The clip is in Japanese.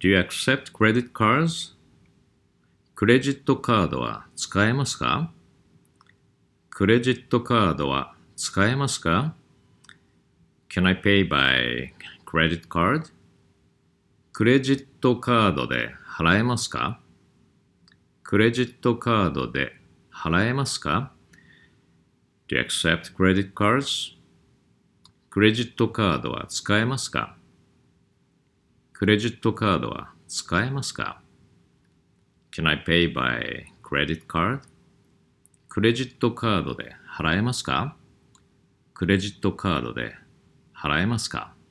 Do you accept credit cards? クレジットカードは使えますか？クレジットカードは使えますか？ Can I pay by credit card? クレジットカードで払えますか？クレジットカードで払えますか？ Do you accept credit cards? クレジットカードは使えますか？クレジットカードは使えますか？ Can I pay by credit card? クレジットカードで払えますか？クレジットカードで払えますか？